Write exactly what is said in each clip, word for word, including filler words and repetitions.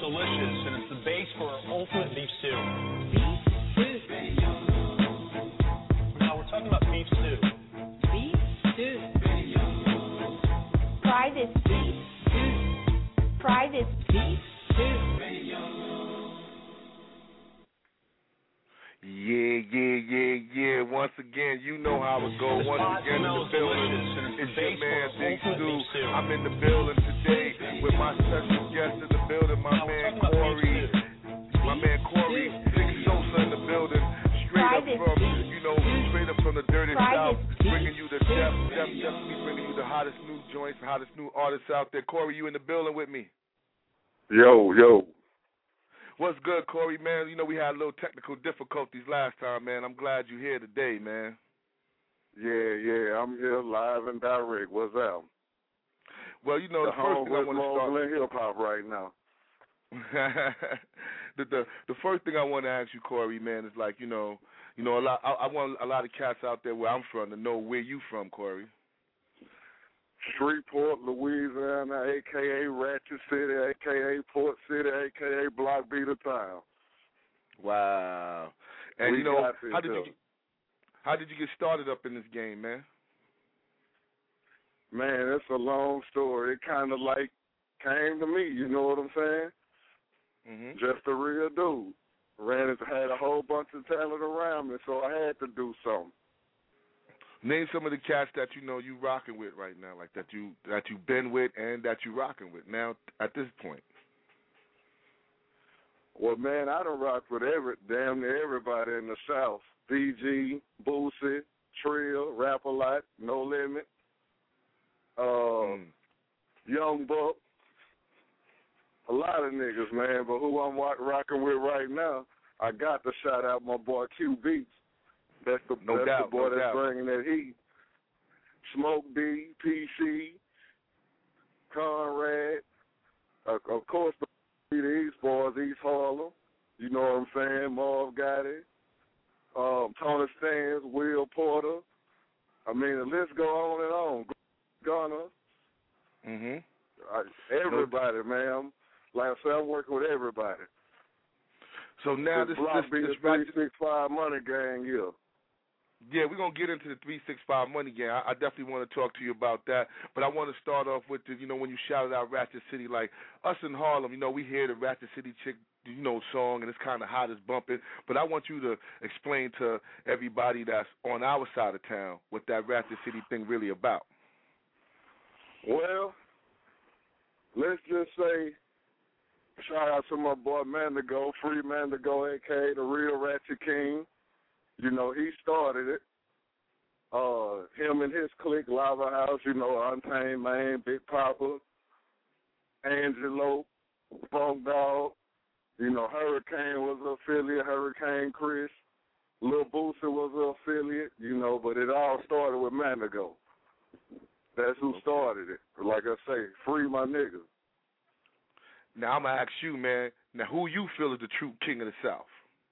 delicious, and it's the base for ultimate beef stew. Beef stew. Now we're talking about beef stew. Beef stew. Try this beef stew. Try this beef stew. Yeah, yeah, yeah, yeah. Once again, you know how it go. The Once spot again, in the smells building. delicious, and it's the It's your base man, for Big ultimate Stu. beef stew. I'm in the building today with my special guest in the building, my Now we're man talking about Corey. beef stew. My man Corey, Six Sosa in the building. Straight Try up this from, beef you know, straight up from the dirty Try south, this beef bringing you the stew. def, def, definitely bringing you the hottest new joints, the hottest new artists out there. Corey, you in the building with me? Yo, yo. What's good, Corey, man? You know, we had a little technical difficulties last time, man. I'm glad you're here today, man. Yeah, yeah, I'm here live and direct. What's up? Well, you know, the the first home thing I with want to start... Mogul and hip-hop right now. the, the the first thing I want to ask you, Corey, man, is like, you know, you know, a lot. I, I want a lot of cats out there where I'm from to know where you from, Corey. Shreveport, Louisiana, a k a. Ratchet City, a k a. Port City, a k a. Block Beater Town. Wow. And, we you know, got how did you, how did you get started up in this game, man? Man, it's a long story. It kind of like came to me, you know what I'm saying? Mm-hmm. Just a real dude. Ran it, had a whole bunch of talent around me, so I had to do something. Name some of the cats that you know you rocking with right now, like that you that you've been with and that you rocking with now at this point. Well, man, I done rocked with every damn near everybody in the South. B G, Boosie, Trill, Rap-A-Lot, No Limit, uh, Mm. Young Buck. A lot of niggas, man, but who I'm wa- rocking with right now, I got to shout out my boy Q Beats. That's the, No that's doubt, the boy no that's doubt. bringing that heat. Smoke D, P C, Conrad, uh, of course, the East Boys, East Harlem. You know what I'm saying? Marv Gotti, um, Tony Stans, Will Porter. I mean, the list go on and on. Gunner. Mm-hmm. I, everybody, man. Like I said, I'm working with everybody. So now this, block this, be this the three Ratchet- six five money gang here. Yeah, we're going to get into the three six five money game. I, I definitely want to talk to you about that. But I want to start off with, the, you know, when you shouted out Ratchet City, like us in Harlem, you know, we hear the Ratchet City chick, you know, song, and it's kind of hot, it's bumping. But I want you to explain to everybody that's on our side of town what that Ratchet City thing really about. Well, let's just say, shout out to my boy Mandigo, Free Mandigo, a k a the real Ratchet King. You know, he started it. Uh, him and his clique, Lava House, you know, Untamed Man, Big Papa, Angelo, Funk Dog. You know, Hurricane was an affiliate, Hurricane Chris. Lil Boosie was an affiliate, you know, but it all started with Mandigo. That's who started it. Like I say, free my niggas. Now, I'm going to ask you, man, now who you feel is the true king of the South?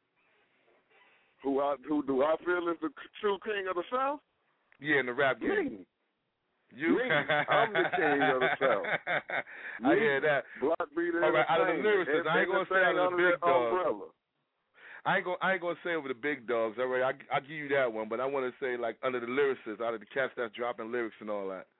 Who I who do I feel is the true king of the South? Yeah, in the rap game. Me. You? Me. I'm the king of the South. I Me. hear that. Block Beater. All right, out of the lyricists, I ain't gonna say out of the big dogs. Umbrella. I ain't gonna I ain't gonna say over the big dogs. All right, I I give you that one, but I want to say like under the lyricists, out of the cats that's dropping lyrics and all that.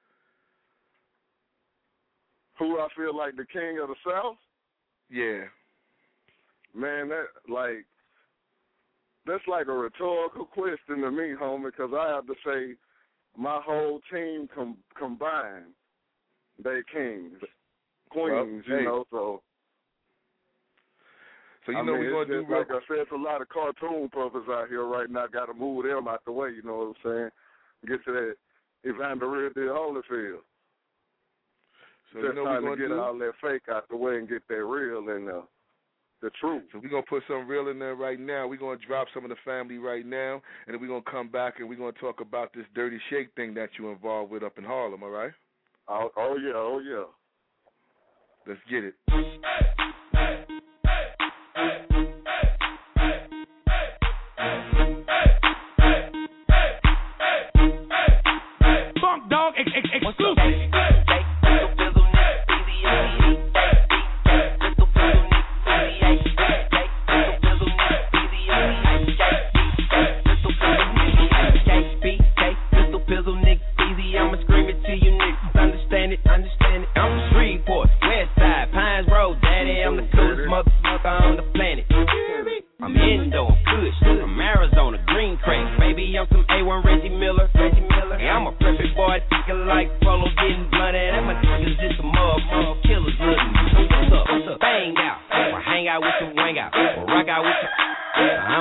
Who I feel like the king of the South? Yeah. Man, that like that's like a rhetorical question to me, homie, because I have to say my whole team com- combined, they kings, queens, Well, you hey. know. So, So you I know mean, we're gonna it's do just, real like I said, it's a lot of cartoon puppets out here right now. Got to move them out the way. You know what I'm saying? Get to that Evander Real Deal Holyfield. So Just you know trying we're to gonna get do. all that fake out the way and get that real in there. The truth. So we're gonna put some real in there right now. We're gonna drop some of the family right now, and then we're gonna come back and we're gonna talk about this Dirty Shake thing that you involved with up in Harlem. All right? Oh, oh yeah, oh yeah. Let's get it. Funk Dog ex- ex- exclusive.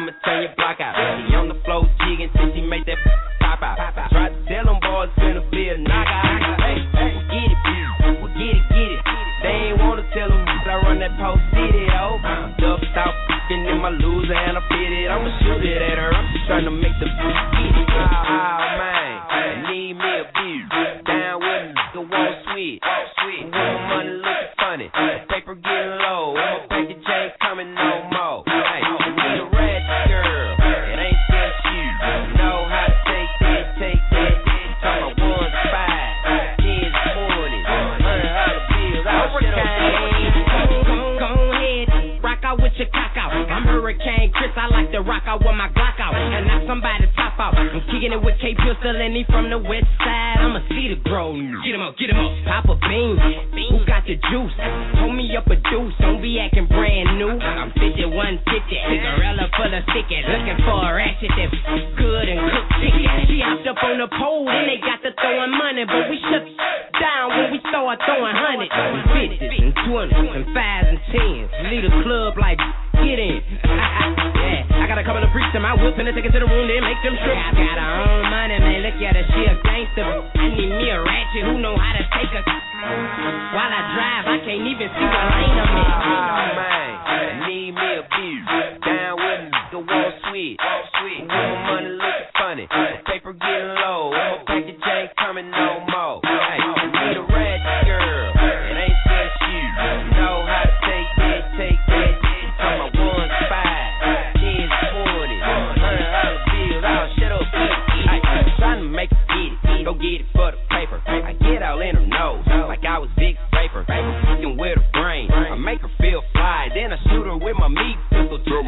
I'ma turn your block out. She on the floor jigging till she make that pop out. Try to tell them boys finna be a knockout. Hey, hey, get it, well get it, get it. They ain't wanna tell them I run that post city, oh. Ducked out, f***ing in my loser and I fit it. I'ma shoot it at her. I'm just trying to make the food get it. Oh, man, I need me a beer. Down with a nigga, won't sweet. Sweet, want money looking funny. Paper getting low, my package ain't coming no more. Hey, I need a ratchet girl, it ain't just you. Know how to take that, take that. Talk my ones, five, tens, twenties, hundred dollar bills, all shit okay. Go, go ahead, rock out with your cock out. I'm Hurricane Chris, I like to rock out with my Glock out. And not somebody top out. I'm kicking it with K Pistol and he from the west side. I'ma see the grow. Get him up, get him up. Papa Bean, who got the juice? Hold me up a deuce, don't be acting brand new. I'm fifty-one fifty, cigarella full of sticky. Looking for a ratchet that's good and cook chicken. She hopped up on the pole and they got to throwing money, but we shut down when we start throwing hundreds, fifties and twenties and fives and tens. Lead a club like get in. Yeah, I got a couple of freaks in my whip and they take it to the room, then make them trip. I got her own money, man. Look at her, she a gangster. I need me a ratchet who know how to take a. While I drive, I can't even see what lane I'm in. Oh man, I need me a beer. Down with a nigga, won't sweet. Sweet, want money looking funny. Paper getting low, my package ain't coming no more. Hey, I need a ratchet girl, it ain't just you. Know how to take that, take that. Talk my ones, five, tens, twenties, hundred dollar bills, all shut up. I, I'm trying to make it get it, go get it for the paper. I get all in her nose, like I was Vic Raper. Fucking with her brain, I make her feel fly. Then I shoot her with my meat pistol. Tell me,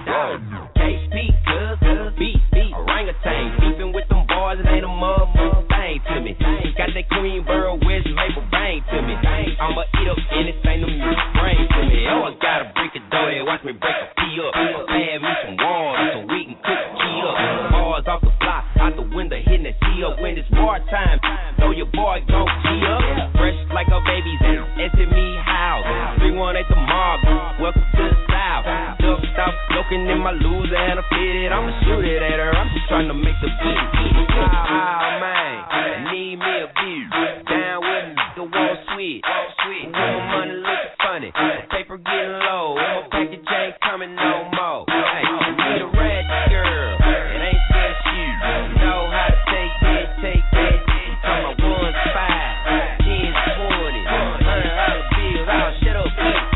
K P, cuz, beef, beef, orangutan. Beefing with them boys, it ain't a motherfucking thing to me. Got that Queenboro West maple bang to me. I'ma eat up anything them you bring to me. Oh, I got a brick of dough there, watch me break a pee up. Add me some water so we can cook the key up. Bars off the block, out the window, hitting the tee up. When it's war time, know your boy gon' key up. Fresh like a baby's in S M E house. three one eight the mob, welcome to the South. Duck stop, looking in my loser and I fit it. I'ma shoot it at her, I'm just trying to make the beat. Oh man, I need me a beer. Down with a nigga, won't sweet. Sweet, want money looking funny. Paper getting low, my package ain't coming no more. Hey, I need a ratchet girl, it ain't just you. Know how to take that, take that. Talk my ones, five, tens, twenties, hundred dollar bills, all shut up.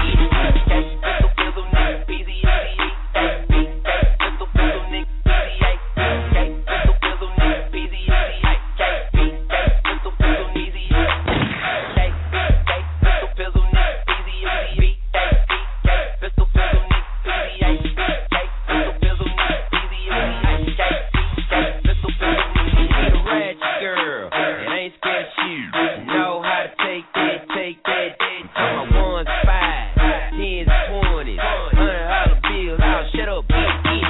Pistol, pistol, nigga, P Z A. Pistol, pistol, nigga, P Z A. Pistol, pistol, nigga, P Z A. Pistol, pistol, easy. Pistol, pistol, nigga, P Z A. Pistol, pistol, nigga, P Z A. Pistol, pistol, nigga, P Z A. Pistol, pistol, nigga, need a ratchet girl. It ain't scared of you. Know how to take that, take that. Talk my ones, five, tens, twenties, hundred dollar bills. I'll shut up, get it.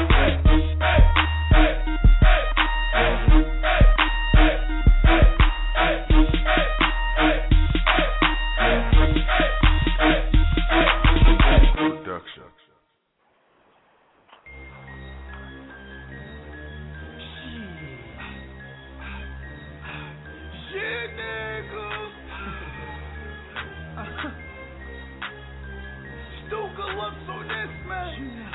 Production. Shit, nigga. Stuka looks on this, man.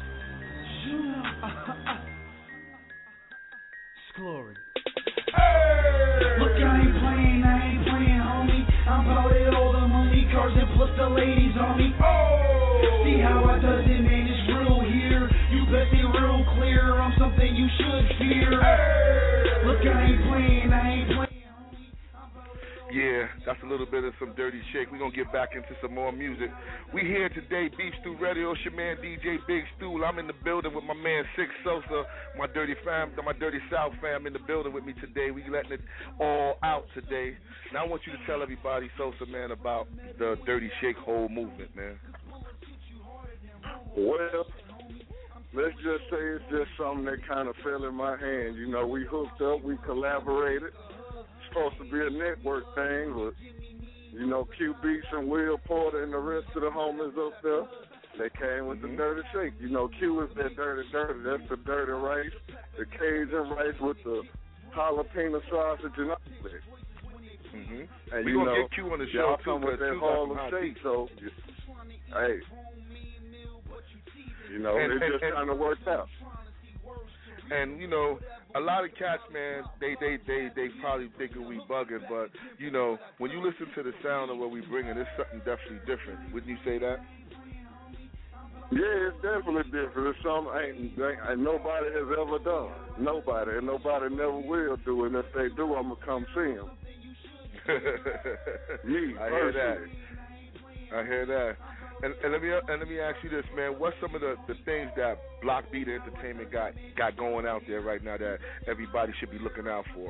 It's glory. Hey! Look, I ain't playing, I ain't playing, homie. I'm about it, all the money cars and plus the ladies on me. Oh! See how I does it, man, it's real here. You bet me real clear, I'm something you should fear. Hey! Look, I ain't playing, I ain't playing. Yeah, that's a little bit of some Dirty Shake. We're going to get back into some more music. We here today, Beef Stew Radio. It's your man, D J Big Stew. I'm in the building with my man, Six Sosa, my Dirty fam, my Dirty South fam in the building with me today. We letting it all out today. Now I want you to tell everybody, Sosa, man, about the Dirty Shake whole movement, man. Well, let's just say it's just something that kind of fell in my hand. You know, we hooked up, we collaborated. Supposed to be a network thing, but you know, Q Beats and Will Porter and the rest of the homies up there, They came with mm-hmm. the dirty shake. You know, Q is that dirty, dirty. That's the dirty rice, the Cajun rice with the jalapeno sausage and all that. Mm-hmm. And we you gonna know, get Q on the show y'all too, come with that Harlem shake, so hey, you know, and, it and, just kind of worked out. And you know, a lot of cats, man, they they they they probably thinking we bugging, but you know, when you listen to the sound of what we bringing, it's something definitely different. Wouldn't you say that? Yeah, it's definitely different. It's something ain't, ain't nobody has ever done. Nobody, and nobody never will do. And if they do, I'm gonna come see them. Me, I personally. hear that. I hear that. And, and let me and let me ask you this, man. What's some of the, the things that Block Beat Entertainment got got going out there right now that everybody should be looking out for?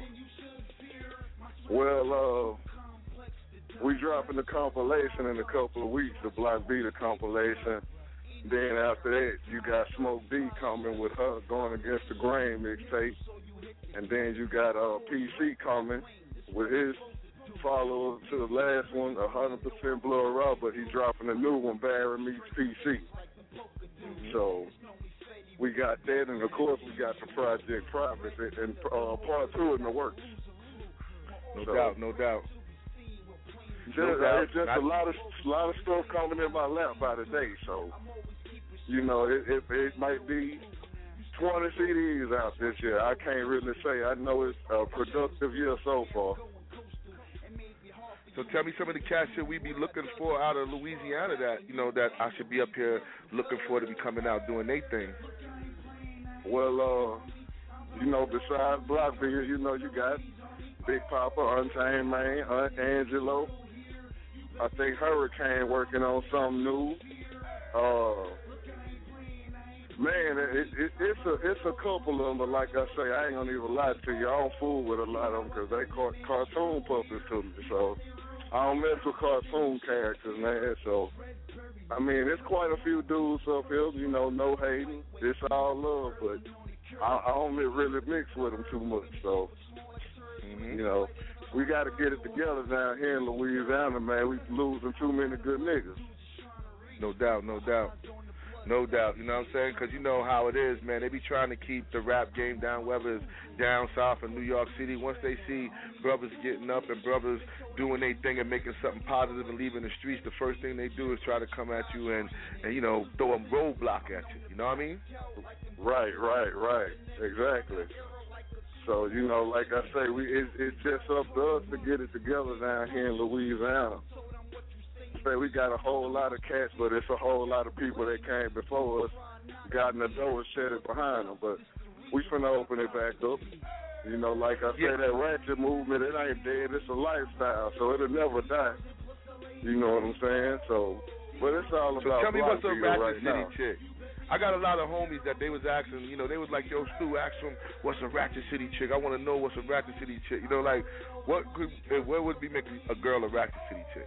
Well, uh, we dropping the compilation in a couple of weeks, the Block Beater compilation. Then after that, you got Smoke D coming with her going against the Grain mixtape, and then you got uh, P C coming with his follow to the last one, one hundred percent Blood Raw, but he's dropping a new one, Barry meets P C. So we got that, and of course we got the Project Profit and uh, part two in the works. No so, doubt, no doubt. Just, no doubt. It's just Not- a lot of a lot of stuff coming in my lap by the day, so you know it, it, it might be twenty C Ds out this year. I can't really say. I know it's a productive year so far. So tell me some of the cats that we be looking for out of Louisiana that, you know, that I should be up here looking for to be coming out doing their thing. Well, uh, you know, besides Block Beer, you know, you got Big Papa, Untamed Man, Aunt Angelo. I think Hurricane working on something new. Uh, man, it, it, it's a it's a couple of them, but like I say, I ain't gonna even lie to you. I don't fool with a lot of them because they car- cartoon puppets to me, so I don't mess with cartoon characters, man. So, I mean, there's quite a few dudes up here, you know, no hating. It's all love, but I, I don't really mix with them too much. So, mm-hmm. you know, we got to get it together down here in Louisiana, man. We losing too many good niggas. No doubt, no doubt. No doubt, you know what I'm saying? Because you know how it is, man. They be trying to keep the rap game down, whether it's down south in New York City. Once they see brothers getting up and brothers doing their thing and making something positive and leaving the streets, the first thing they do is try to come at you and, and you know, throw a roadblock at you. You know what I mean? Right, right, right. Exactly. So, you know, like I say, we it, it's just up to us to get it together down here in Louisiana. Say we got a whole lot of cats, but it's a whole lot of people that came before us, got in the door and shut it behind them. But we finna open it back up. You know, like I yeah. say, that ratchet movement, it ain't dead. It's a lifestyle, so it'll never die. You know what I'm saying? So, but it's all so about. Tell me what's a Ratchet right City now. chick. I got a lot of homies that they was asking, you know, they was like, yo, Stu, ask them what's a Ratchet City chick. I want to know what's a Ratchet City chick. You know, like, what could, what would be making a girl a Ratchet City chick?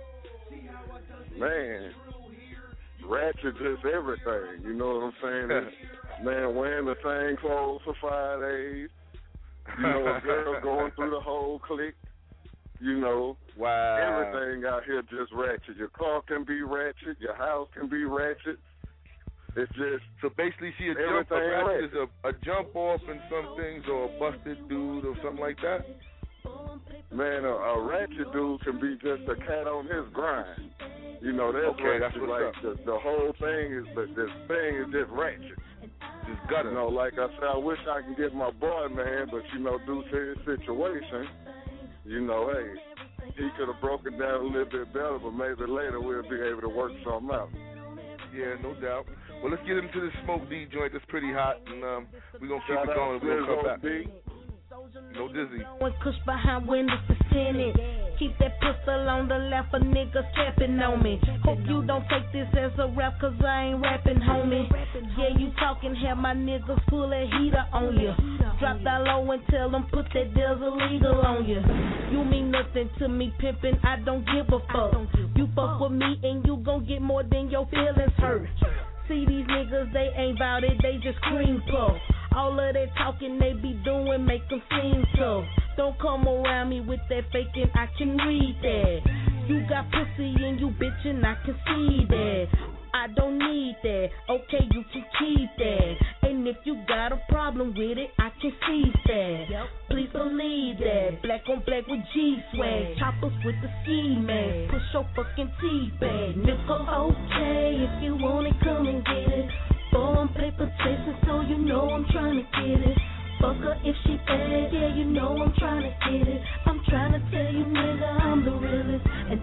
Man, ratchet just everything. You know what I'm saying? It's, man, wearing the same clothes for five days. You know, a girl going through the whole clique. You know, wow. Everything out here just ratchet. Your car can be ratchet. Your house can be ratchet. It's just so basically, she a jump a ratchet is a, a jump off in some things, or a busted dude, or something like that. Man, a, a ratchet dude can be just a cat on his grind. You know, that's okay, ratchet. That's what's like up. the, the whole thing is, but this thing is just ratchet. Just gutter. You know, like I said, I wish I could get my boy, man, but you know, due to his situation, you know, hey, he could have broken down a little bit better, but maybe later we'll be able to work something out. Yeah, no doubt. Well, let's get into this Smoke D joint that's pretty hot, and um, we're going to keep Shout it going. We're going to come back. D. No dizzy. One cush behind windows to tinted. Keep that pistol on the left, a niggas capping on me. Hope you don't take this as a rap, cause I ain't rapping, homie. Yeah, you talking, have my niggas full of heater on you. Drop that low and tell them put that Desert Legal on you. You mean nothing to me, pimpin', I don't give a fuck. You fuck with me and you gon' get more than your feelings hurt. See these niggas, they ain't bout it, they just cream puff. All of that talking they be doing make them seem tough. Don't come around me with that faking, I can read that. You got pussy and you bitchin', I can see that. I I don't need that. Okay, you can keep that. And if you got a problem with it, I can see that. Please believe that. Black on black with G-swag. Choppers with the ski mask. Push your fucking T-bag. Nigga, okay, if you want it, come and get it. Born paper chasing, so you know I'm trying to get it. Fuck her if she bad, yeah, you know I'm trying to get it. I'm trying to tell you, nigga, I'm the realest. And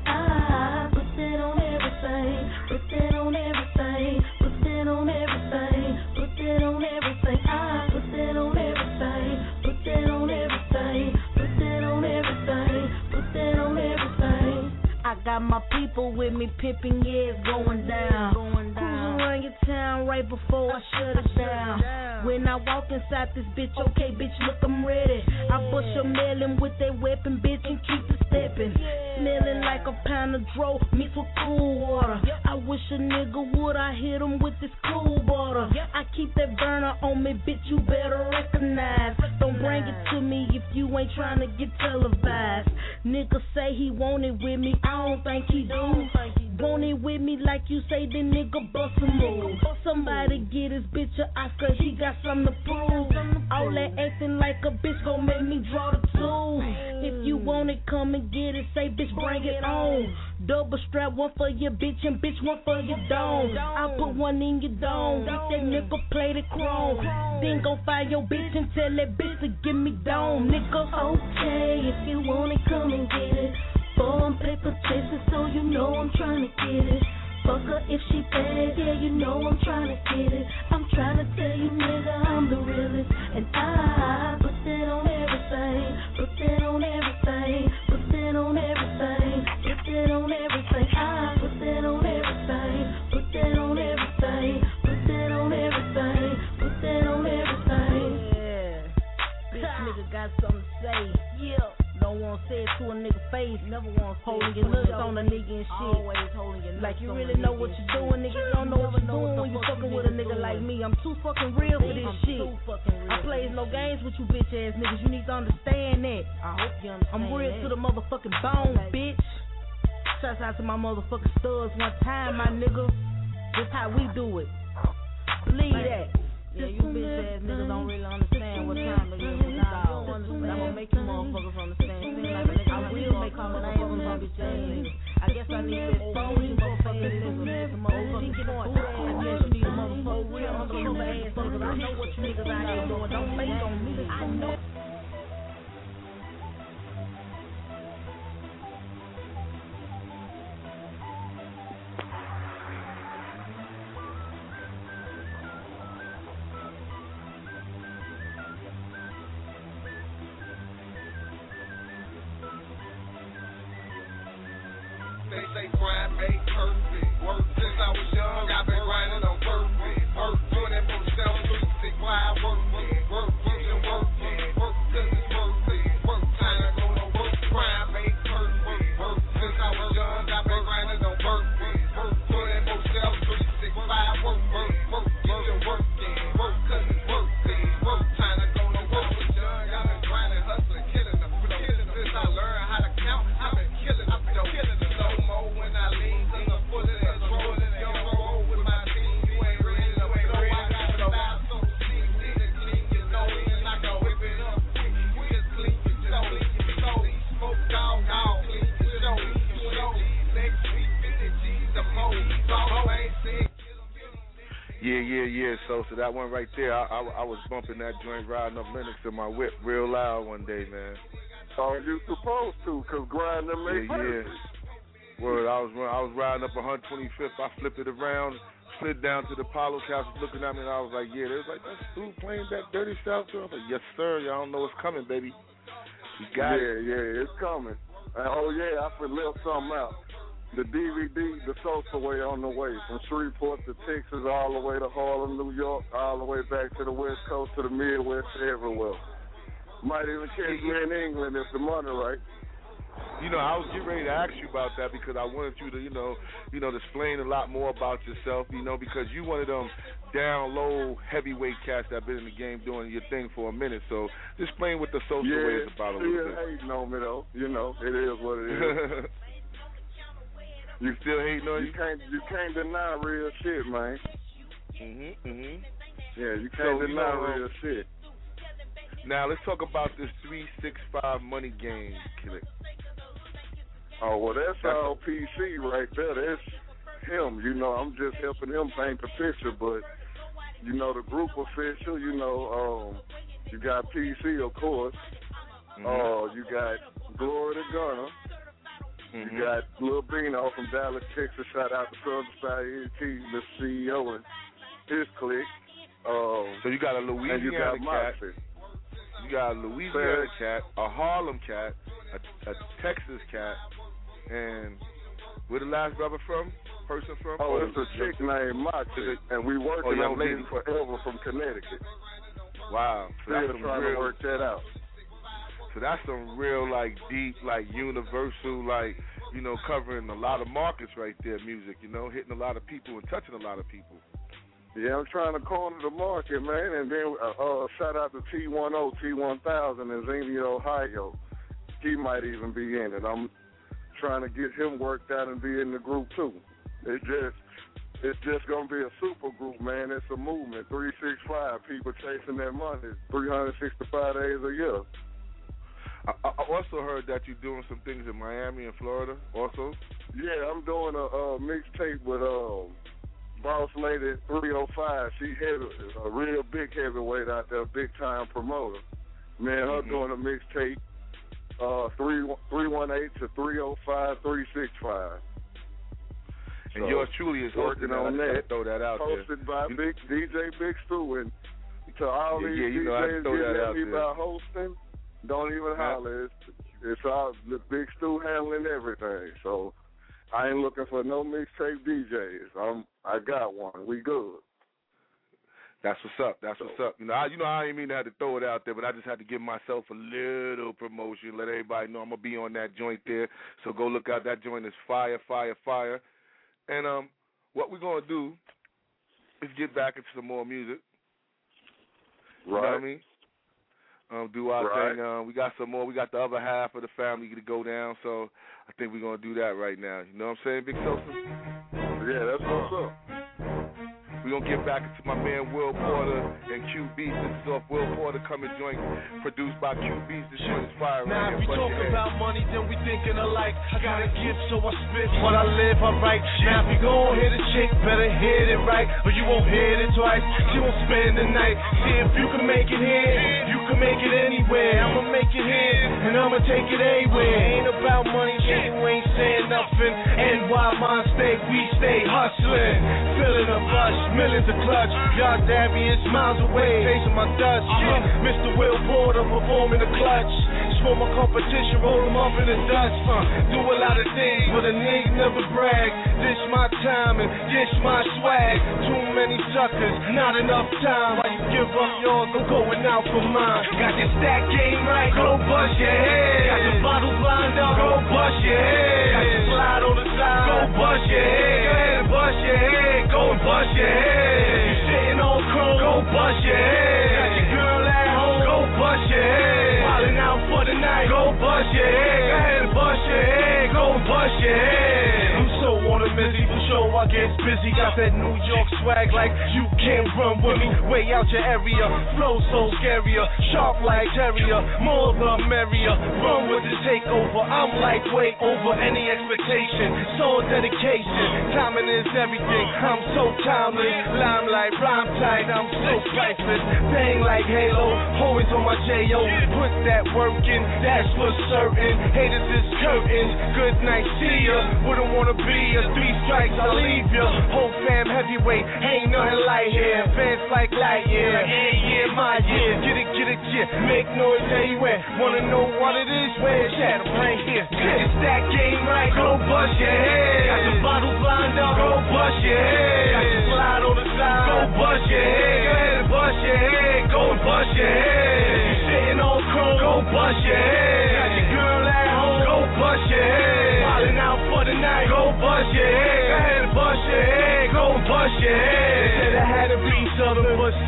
I put that on everything. Put that on everything. Put that on everything. Put that on everything. I put that on everything. Put that on everything. Put that on everything. Put that on everything. I got my people with me, pimping, yeah, it's going down. Going down. Cruising around your town right before I shut it down. When I walk inside this bitch, okay, bitch, look, I'm ready. I bust your melon with that weapon, bitch, and keep it stepping. Smelling like a pound of dro mixed with cool water. I wish a nigga would, I hit him with this cool water. I keep that burner on me, bitch, you better recognize. Don't bring it to me if you ain't trying to get televised. Nigga say he want it with me, I don't think he do. Want it with me like you say, then nigga bust a move. Somebody get his bitch a Oscar, he got something to prove. All that acting like a bitch gon' make me draw the two. If you want it, come and get it, say bitch bring it on. Double strap, one for your bitch and bitch one for your dome. I put one in your dome, with that nigga play the chrome. Then gon' find your bitch and tell that bitch to give me dome, nigga. Okay, if you want it, come and get it. Born paper chasing, so you know I'm trying to get it. Fuck her if she bad, yeah, you know I'm trying to get it. I'm trying to tell you, nigga, I'm the realest. And I put that on everything. Put that on everything. Put that on everything. Put that on everything. I put that on everything. Put that on everything. Put that on everything. Put that on everything. Yeah. This nigga got something to say. Yeah. Don't want to say it to a nigga face. Never want to holding your lips on a nigga and shit. Always holding your lips. Like you really know what you're doing, nigga. You don't know what you're doing when you fucking with a nigga like me. I'm too fucking real for this shit. I plays no games with you bitch ass niggas. You need to understand that. I hope you understand. I'm real to the motherfucking bone, bitch. Shouts out to my motherfucking studs one time, my nigga. This how we do it. Believe that. Yeah, you bitch ass niggas don't really understand what time it is. Nah, but I'm gonna make you motherfuckers understand. Seem like a nigga, I will make you motherfuckers on bitch ass niggas. I guess I need to expose you motherfuckers niggas. Motherfuckers get on. I guess you need a motherfucker real motherfucker ass niggas. I know what you niggas out here doing. Don't fake on me. I know. They say grind made perfect. Work since I was young, I've been grinding on perfect. Work twenty-four seven, three six five, work, work, work, and work, work, cause it's worth it. Work time to go to work, grind made perfect. Work since I was young, I've been grinding on perfect. Work twenty-four seven, three six five, work, work, work, get your work in. Work cause it's worth it. Work time to go to work. Was young, I've been grinding, hustling, killing them. Since I learned how to count, I've been killing them. Killing them. When I lean, cause I'm full of that control. Young roll with my team, you ain't ready to go. I got a style so sick, need to clean your nose, and I can whip it up quick. You just clean your toe, your toe. Smoke dog, dog, clean your show, your show. Next week, fifty G's the most. All ain't sick. Yeah, yeah, yeah. So, so that one right there, I, I, I was bumping that joint, riding up Linux in my whip, real loud one day, man. Oh, you supposed to, cause grinding make yeah, yeah. Word, I was I was riding up one twenty-fifth. I flipped it around, slid down to the Apollo Castle, looking at me, and I was like, "Yeah." They was like, "That's dude playing that dirty South." I was like, "Yes, sir. Y'all don't know what's coming, baby. We got yeah, it." Yeah, yeah, it's coming. And, oh yeah, I could lift something out. The D V D, the Sosa Way on the way, from Shreveport to Texas, all the way to Harlem, New York, all the way back to the West Coast, to the Midwest, everywhere. Might even catch me in England if the money right. You know, I was getting ready to ask you about that because I wanted you to, you know, you know, explain a lot more about yourself, you know, because you one of them down low heavyweight cats that been in the game doing your thing for a minute. So just explain what the social yeah, way is about a little bit. Yeah, hating on me though. You know, it is what it is. You still hating on you? You can't you can't deny real shit, man. Mhm, mhm. Yeah, you can't so, deny you know, real shit. Now let's talk about this three six five money game, Click. Oh well, that's, that's all P C right there. That's him. You know, I'm just helping him paint the picture, but you know the group official. You know, um, you got P C, of course. Oh, mm-hmm. uh, you got Glory the Gunner. Mm-hmm. You got Lil Bino from Dallas, Texas. Shout out to Southern Style E T, the C E O and his clique. Um, so you got a Louisiana and you got cat. Moxie. You got a Louisiana cat, a Harlem cat, a, a Texas cat, and where the last brother from? Person from? Oh, it's a chick named Moxie, and we working oh, on lady. Getting Forever from Connecticut. Wow. So that's Still some trying real, to work that out. So that's some real, like, deep, like, universal, like, you know, covering a lot of markets right there, music, you know, hitting a lot of people and touching a lot of people. Yeah, I'm trying to corner the market, man, and then uh, uh, shout out to T ten, T one thousand in Xenia, Ohio. He might even be in it. I'm trying to get him worked out and be in the group, too. It's just, it's just going to be a super group, man. It's a movement. three sixty-five, people chasing their money, three hundred sixty-five days a year. I, I also heard that you're doing some things in Miami and Florida also. Yeah, I'm doing a, a mixtape with um, Boss Lady three oh five. She heavy, a real big heavyweight out there, big time promoter. Man, her mm-hmm. doing a mixtape uh, three one eight to three oh five, three six five. And so, yours truly is working on that. Throw that out Hosted there. by you, Big D J Big Stu, and to all yeah, these yeah, you know, D Js getting at me there. about hosting, don't even holler. It's, it's all the Big Stu handling everything. So I ain't looking for no mixtape D Js. I'm I got one. We good. That's what's up. That's so, what's up. You know, I, you know, I didn't mean to have to throw it out there, but I just had to give myself a little promotion, let everybody know I'm gonna be on that joint there. So go look out. That joint is fire, fire, fire. And um, what we're gonna do is get back into some more music. You right. know what I mean? Um, do our right. thing. Um, we got some more. We got the other half of the family to go down. So I think we're gonna do that right now. You know what I'm saying, Big Sosa? Yeah, that's what's up. We're going to get back into my man Will Porter and Q Beats. This is off Will Porter Coming Joint, produced by Q Beats. This joint is fire. Now, right if we talk head. about money, then we thinking alike. I got a gift, so I spit what I live, I write. Now, if you gon' hit a chick, better hit it right, or you won't hit it twice. She won't spend the night. See if you can make it here, you can make it anywhere. I'ma make it here, and I'ma take it anywhere. Ain't about money, then you ain't saying nothing. And why mine stay, we stay hustling. Filling a bus, millions of clutch. Y'all Darius miles away, chasing my dust. Uh-huh. Mister Will Porter performing the clutch. Smoke my competition, roll them up in the dust. Uh, do a lot of things, but a nigga never brag. This my time and this my swag. Too many suckers, not enough time. Why you give up yours, I'm going out for mine. Got this stack game right, go bust your head. Got the bottles lined up, go bust your head. Got the slide on the side, go bust your head. Go ahead and bust your head, go and bust your head. You sitting on chrome, go bust your head. Got your girl at home, go bust your head. Wildin' out for the night, go bust your head. Go ahead and bust your head, go and bust your head. I'm so on a busy for show, I get busy. Got that New York swag like you can't run with me. Way out your area, flow so scarier. Sharp like terrier, more the merrier. Run with the takeover, I'm lightweight over any expectation. So dedication, timing is everything. I'm so timeless, limelight, rhyme tight, I'm so priceless. Dang like Halo, always on my J O. Put that work in, that's for certain. Haters is curtains, good night, see ya. Wouldn't wanna be a three strikes, I'll leave ya. Whole fam heavyweight, ain't nothing light here. Advance like light year, yeah, yeah, my year. Get it, get it, yeah, make noise anywhere. Wanna know what it is, where it's at, I'm right here. Get this that game right, go bust your head. Got the bottles lined up, go bust your head. Got the slide on the side, go bust your head. Go ahead and bust your head, go and bust your head. You sitting on chrome, go bust your head. Got your girl at home, go bust your head. Wildin' out for the night, go bust your head. Go ahead and bust your head, go and bust your head. They said I had to be Southern, but still New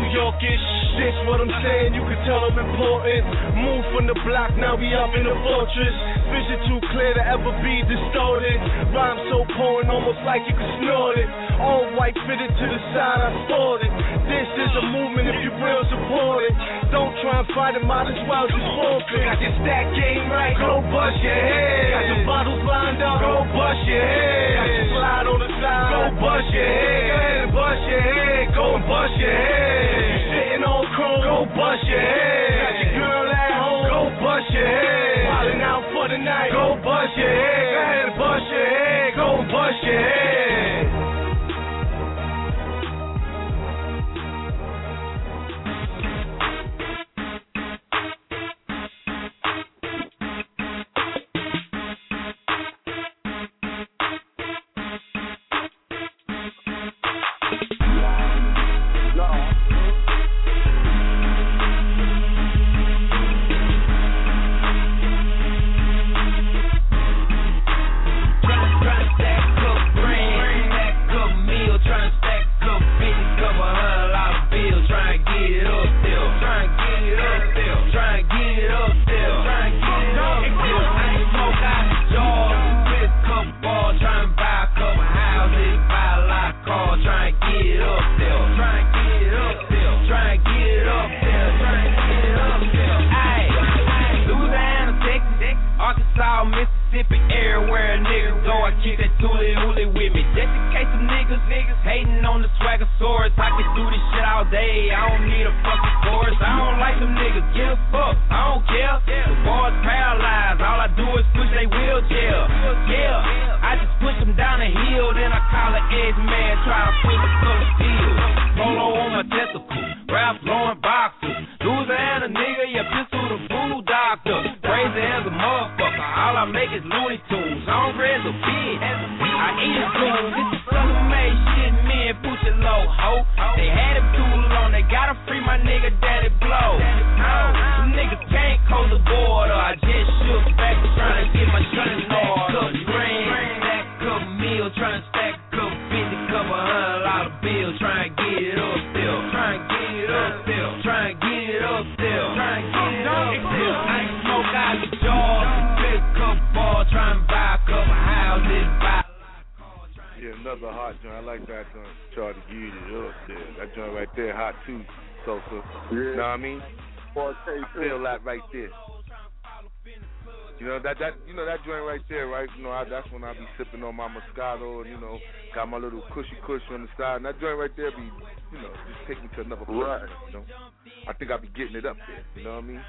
Yorkish. This what I'm saying, you can tell I'm important. Move from the block, now we up in the fortress. Vision too clear to ever be distorted. Rhyme so pouring, almost like you can snort it. All white fitted to the side, I sport it. This is a movement if you real support it. Don't try and fight it, might as well just forfeit. Got your stack game right, go bust your head. Got your bottles lined up, go bust your head. Got your slide on the side, go bust your head. Go ahead and bust your head, go and bust your head. You sitting on chrome, go bust your head. Got your girl at home, go bust your head. Wildin' out for the night, go bust your head. Go ahead and bust your head, go and bust your head. Got my little cushy cushy on the side, and that joint right there be, you know, just take me to another place. Right. You know, I think I'll be getting it up there. You know what I mean?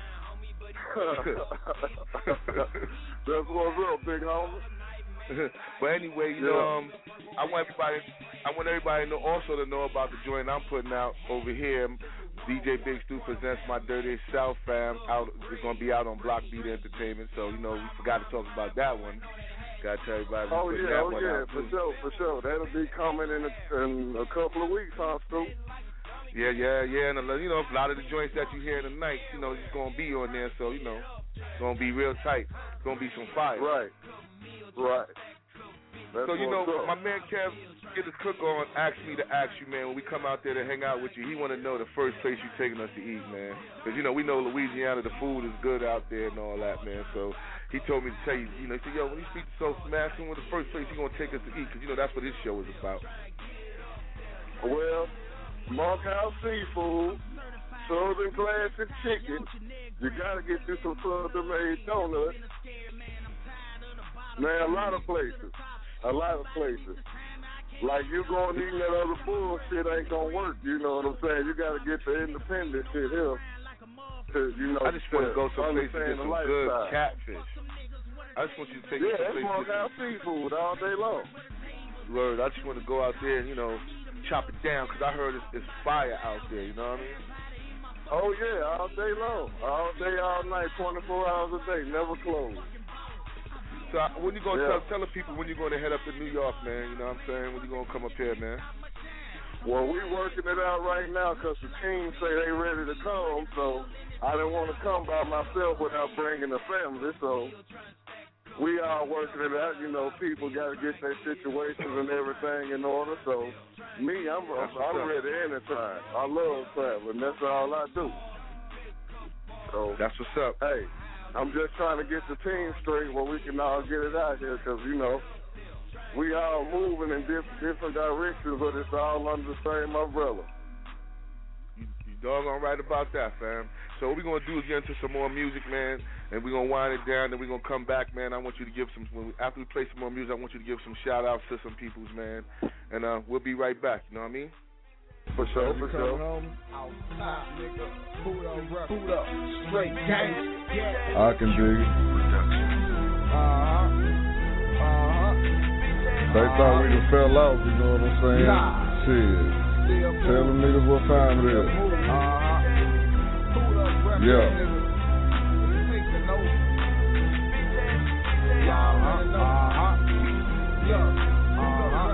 That's what's up, big homie. But anyway, you yeah. know, um, I want everybody, I want everybody to know, also to know about the joint I'm putting out over here. D J Big Stu presents My Dirty South fam. Out, it's gonna be out on Block Beat Entertainment. So you know, we forgot to talk about that one. Got to tell everybody. Oh yeah, that oh one yeah, out for too. sure, for sure. That'll be coming in a, in a couple of weeks, huh, Stu? Yeah, yeah, yeah. And a, you know, a lot of the joints that you hear tonight, you know, it's gonna be on there. So you know, it's gonna be real tight. It's gonna be some fire. Right, right. That's so you know, up. my man Kev, get his cook on, asked me to ask you, man, when we come out there to hang out with you, he want to know the first place you taking us to eat, man. Because, you know, we know Louisiana, the food is good out there and all that, man. So he told me to tell you, you know, he said, yo, when you speak to Soul Smash, what's the first place you going to take us to eat? Because, you know, that's what this show is about. Well, Monkhouse Seafood, Southern Classic Chicken. You got to get you some Southern Made Donuts. Man, a lot of places. A lot of places. Like, you going eating that other bullshit ain't going to work, you know what I'm saying? You got to get the independent shit here. To, you know, I just want to go someplace to get some lifestyle. good catfish. I just want you to take yeah, me someplace. Yeah, that's Monkhouse Seafood all day long. Word, I just want to go out there and, you know, chop it down because I heard it's, it's fire out there, you know what I mean? Oh, yeah, all day long. All day, all night, twenty-four hours a day, never close. So when you gonna yeah. tell, tell the people when you're gonna head up to New York, man? You know what I'm saying? When you gonna come up here, man? Well, we working it out right now because the team say they ready to come. So I didn't want to come by myself without bringing the family. So we are working it out. You know, people got to get their situations and everything in order. So, me, I'm I'm, I'm ready anytime. I love traveling. That's all I do. So that's what's up. Hey, I'm just trying to get the team straight where we can all get it out here, because you know we all moving in diff- different directions, but it's all under the same umbrella. You, you doggone right about that, fam. So what we're gonna do is get into some more music, man, and we're gonna wind it down. Then we're gonna come back, man. I want you to give some. When we, after we play some more music, I want you to give some shout outs to some peoples, man, and uh, we'll be right back. You know what I mean? For sure, for sure. Outside, nigga. Boot up, boot up, straight gang. I can dig it. Uh-huh. Uh-huh. They thought we done fell off, you know what I'm saying? Nah. Shit. Tell them niggas what time it is. Uh-huh. Boot up, record, yeah. Nigga. Take the note. Uh-huh. Uh-huh. Yeah. Uh-huh.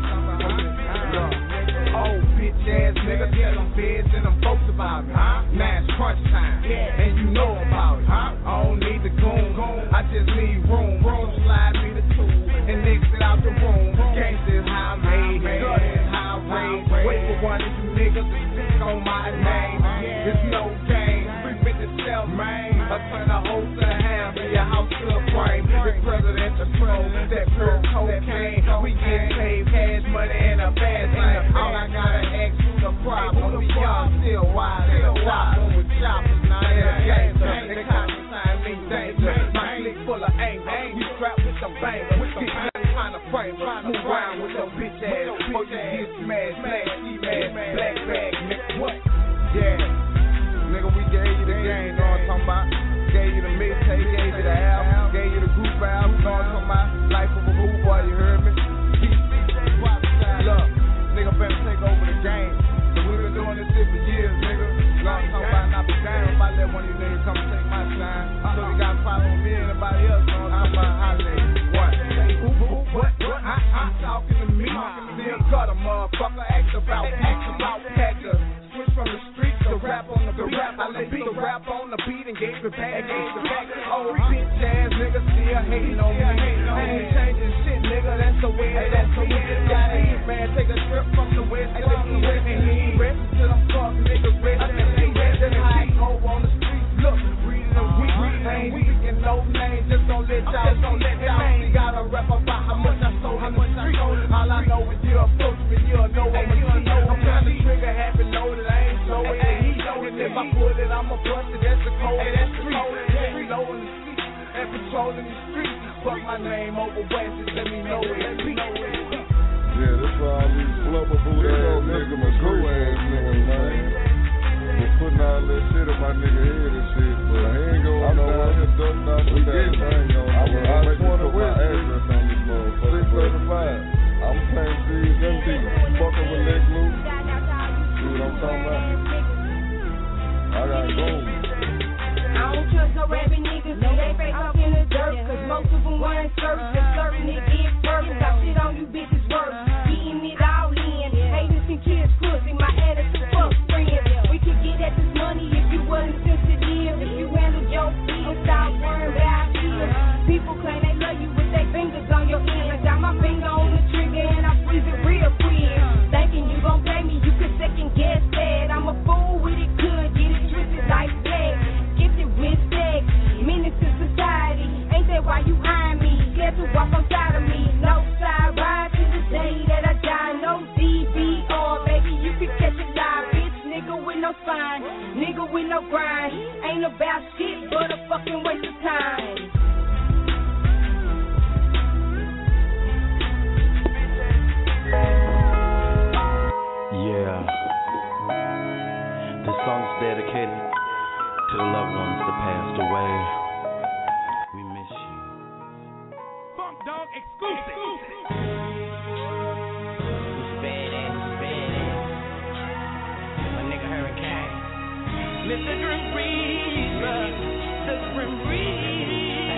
Oh, bitch ass nigga, tell them feds and them folks about it, huh? Now it's crunch time, yeah. And you know about it, huh? I don't need the goon, I just need room. Room slide me the tool and exit out the room. Gangsters how I made, guns is how I raised. Wait for one of you niggas to speak on my name. It's no game, three fifty-seven, man. I turn a hoe to a ham in your house to a frame. The presidential troll, that pure cocaine. We get paid cash money in a fast lane. All I gotta ask you the problem. We y'all still wise in the top with choppers. Now they're gangster. They consign me danger. My clique full of anger. We strapped with some banger. With some kind of frame. Move around with your bitch ass. Oh, you get smashed. Black, she mad. Black bag, nigga. What? Yeah. Nigga, we gave you the game. Know what I'm talking about? Gave you the mixtape. Gave you the album. Gave you the group album. Know what I'm talking about? Life of a move, boy. You heard me? Look. Nigga better take over the game. So we been doing this shit for years, nigga. You know what I'm talking about? And I be down if I let one of you niggas come and take my shine. So you gotta follow me and everybody else. You know what I'm talking about? Holla. What? What? What? I, I'm talking to me. Still cut a motherfucker. Act about, act about, Packer. Switch from the streets to rap on the beat. I let the rap on the beat and gave it back, gave it back. Oh, bitch ass nigga still hating on me. I ain't changing shit, nigga. That's the way. That's the way. Got it, man. Take a trip from the west, from the west, and he ain't rest till I'm fuck niggas rest. And they rest and high over on the street. Look, reading the week, I ain't speaking no names. Just don't let y'all, don't let y'all. You gotta rap about how much I sold, how much I sold. All I know is you approach me, you'll know I'm a G. I'm trying to trigger happy loaded, I ain't so it. And he know it. If I put it, I'ma bust it. That's the code, that's the code. Reloading the streets and patrolling the streets. Fuck my name over west, just let me know it. Yeah, that's why all these flubber boot ass niggas and screw ass niggas, man. They putting all that shit in my nigga head and shit, but I ain't going nowhere. I'm down here ducking off with that thing on. I just want to put my address on this motherfucker. six thirty-five. I'm playing these M D. Fucking with Lex Luke. See what I'm talking about? I got gold. I don't trust no rapping niggas, no, they fake off in the dirt. Cause most of them wearing skirts, and certain it get first. Got shit on you bitches worse, beating it all in. Haters and kids pussy, my attitude fuck friends. We could get at this money if you wasn't sensitive. If you handled your feet, stop worrying about fears. People claim they love you with their fingers on your end. I got my finger on the trigger and I freeze it real quick. Thinking you gon' play me, you could second guess that. I'm a fool with it good, get it twisted like that. With sex, menace to society. Ain't that why you eyeing me? Scared to walk outside of me. No side ride to the day that I die. No D V R, baby, you can catch a live bitch. Nigga with no spine, nigga with no grind. Ain't about shit but a fucking waste of time. Yeah, this song's dedicated to the loved ones that passed away. We miss you. Funk Dog exclusive. We spin it, spin it. My nigga Hurricane. Mister Grim Reaper, the Grim Reaper.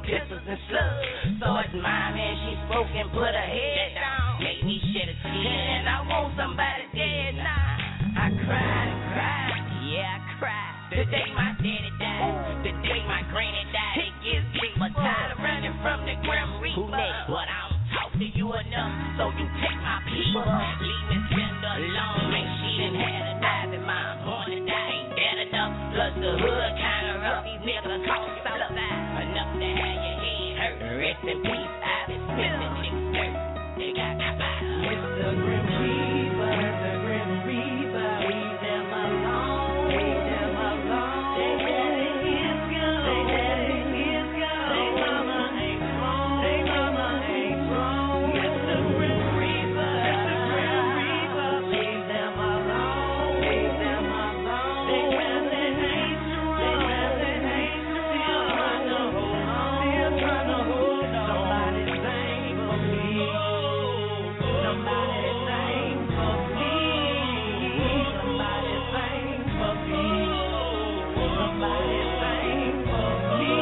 pistols and slugs. So it's mine and she spoke and put her head down. Made me shed a tear and I want somebody dead now. I cried and cried, yeah I cried. The day my daddy died, the day my granny died. It gives me my tired of running from the Grim Reaper. But I don't talk to you enough, so you take my people. Leave me spend alone, make she done had a knife in my morning. That ain't bad enough. Plus the hood kinda rough, these niggas call Southside. Enough to have your head hurt. Rest in peace, I've been spending niggas dirt. They got me by Mister Grim Reaper, Mister Grim Reaper. Leave them alone, leave them alone. They daddy is gone, they daddy is gone. They mama ain't strong, they mama ain't strong. Mister Grim Reaper, Mister Grim Reaper. Leave them alone, leave them alone. They daddy ain't strong, they daddy ain't strong. Still trying to hold on, still trying to hold on. Somebody sing for me. Somebody sing for me. Somebody sing for me. Somebody sing for me.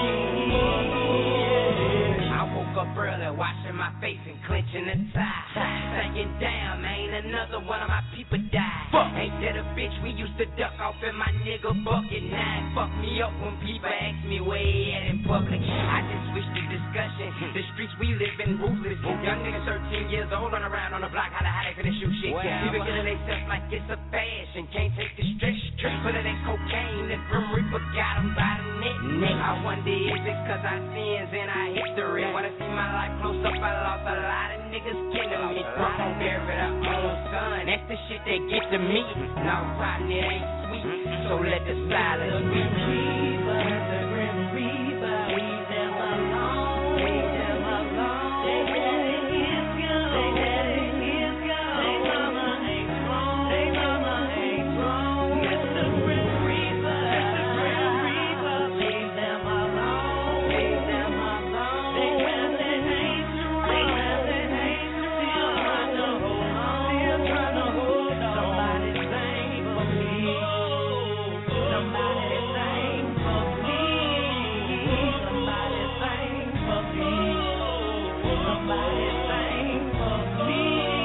I woke up early, washing my face and clenching the tie. Thinking, damn, ain't another one of my people died. Ain't that a bitch we used to duck off in my nigga bucket? Now it fuck me up when people ask me where he at in public. I just switch the discussion. The streets we live in ruthless. Young niggas thirteen years old run around on the block, how the how they finna shoot shit. People killing themselves like it's a fashion. Can't take the stress. But it ain't cocaine. The Grim Reaper got them by the neck. I wonder is it cause our sins and our history. Wanna see my life close up, I lost a lot of niggas killing me. Grandma buried her own son. That's the shit they get to me. Now rotten, it ain't sweet. So let the silence be. Reaper, the Grim Reaper. Leave them alone. Leave them alone. They daddy is gone. They daddy is gone. They mama ain't strong. They mama ain't strong. Mister Grim Reaper. Mister Grim Reaper. Leave them alone. Leave them alone. They daddy ain't strong. They daddy ain't strong. Still trying to hold on. Still trying to hold on. Somebody sing for me. Somebody sing for me. Somebody sing for me. Somebody sing for me.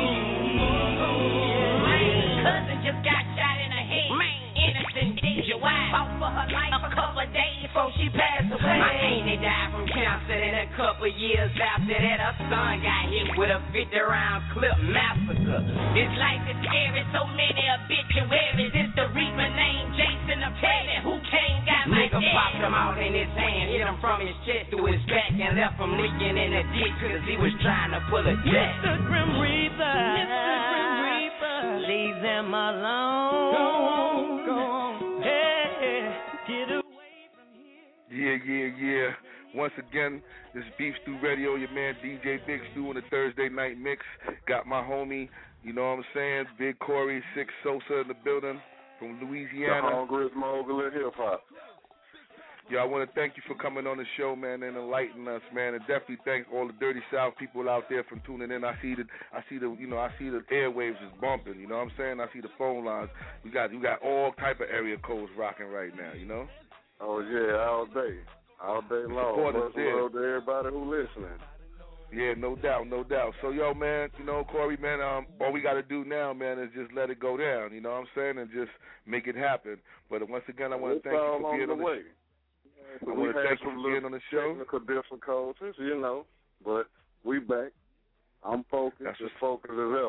My cousin just got shot in the head. Innocent did your wife fought for her life a couple of days before she passed away. My auntie died from cancer, and a couple years after that, her son got hit with a fifty round clip massacre. This life is scary, so many obituaries. It's the Reaper named Jason of Teddy who came got my nigga popped him out in his hand, hit him from his chest to his back, and left him leaking in the ditch cause he was trying to pull a jack. Mister Grim Reaper, Mister Grim Reaper, leave them alone. Go on, go on, hey, get away from here. Yeah, yeah, yeah. Once again, this is Beef Stew Radio, your man D J Big Stew on the Thursday night mix. Got my homie, you know what I'm saying, Big Corey, Six Sosa in the building from Louisiana. The hungriest mogul in hip hop. Yo, I want to thank you for coming on the show, man, and enlightening us, man, and definitely thank all the Dirty South people out there for tuning in. I see the, I see the, you know, I see the airwaves is bumping. You know what I'm saying? I see the phone lines. We got, we got all type of area codes rocking right now. You know? Oh yeah, all day, all day long. Much love to everybody who listening. Yeah, no doubt, no doubt. So, yo, man, you know, Corey, man, um, all we got to do now, man, is just let it go down. You know what I'm saying? And just make it happen. But once again, I want to thank you for being on the way. I want to thank you for being on the show. Technical difficulties, you know, but we back. I'm focused. That's as focused as ever.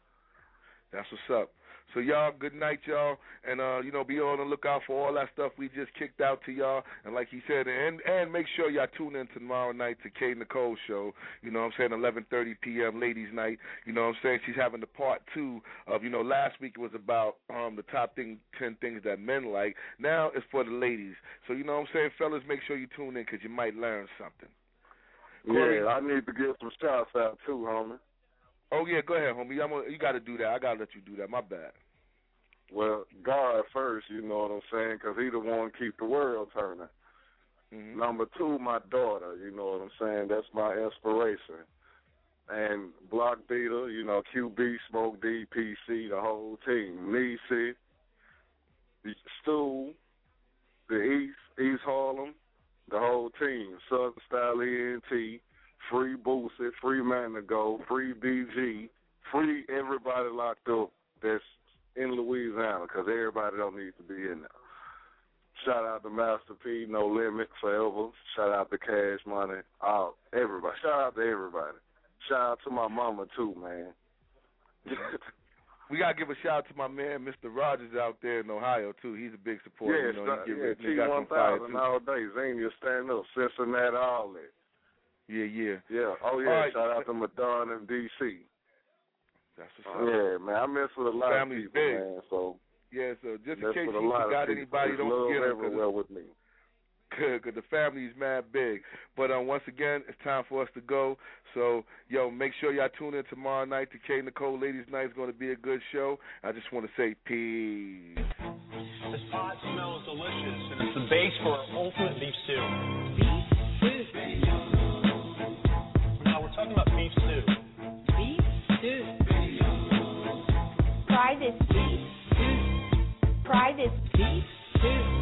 That's what's up. So, y'all, good night, y'all. And, uh, you know, be on the lookout for all that stuff we just kicked out to y'all. And like he said, and and make sure y'all tune in tomorrow night to K Nicole show. You know what I'm saying, eleven thirty p.m. ladies' night. You know what I'm saying? She's having the part two of, you know, last week it was about um, the top thing, ten things that men like. Now it's for the ladies. So, you know what I'm saying, fellas, make sure you tune in because you might learn something. Corey? Yeah, I need to give some shouts out too, homie. Oh, yeah, go ahead, homie. I'm gonna, you got to do that. I got to let you do that. My bad. Well, God first, you know what I'm saying, because he the one keep the world turning. Mm-hmm. Number two, my daughter, you know what I'm saying. That's my inspiration. And Block Beater, you know, Q B, Smoke D, P C, the whole team. Niecy, the Stu, the East, East Harlem, the whole team, Southern Style E N T, free Boosie, free Man to Go, free B G, free everybody locked up that's in Louisiana, because everybody don't need to be in there. Shout out to Master P, No Limit, Forever. Shout out to Cash Money, all, everybody. Shout out to everybody. Shout out to my mama, too, man. We got to give a shout out to my man, Mister Rogers, out there in Ohio, too. He's a big supporter. Yeah, you know, he yeah, get, T one thousand all day. Xenia, stand up, Cincinnati, all that. Yeah, yeah. Yeah. Oh, yeah, right. shout out to Madonna in D C That's what's up. Yeah, man, I mess with a lot Family's of people, big. man, so. Yeah, so just in That's case what a you lot of forgot people- anybody, there's don't love forget him. everywhere with me. Good, because the family's mad big. But um, once again, it's time for us to go. So, yo, make sure y'all tune in tomorrow night to K. Nicole Ladies Night. It's going to be a good show. I just want to say peace. This pot smells delicious, and it's the base for ultimate beef stew. Now we're talking about beef stew. Beef stew. Try this beef stew. Try this beef stew.